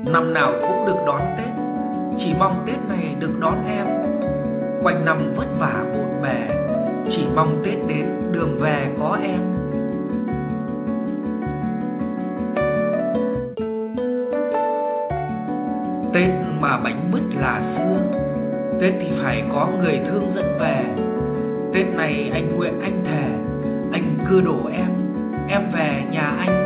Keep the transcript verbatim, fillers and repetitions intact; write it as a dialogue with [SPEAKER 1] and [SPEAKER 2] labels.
[SPEAKER 1] Năm nào cũng được đón Tết, chỉ mong Tết này được đón em. Quanh năm vất vả bộn bề, chỉ mong Tết đến đường về có em. Tết mà bánh mứt là xưa, Tết thì phải có người thương dẫn về. Tết này anh nguyện anh thề, anh cưa đổ em, em về nhà anh.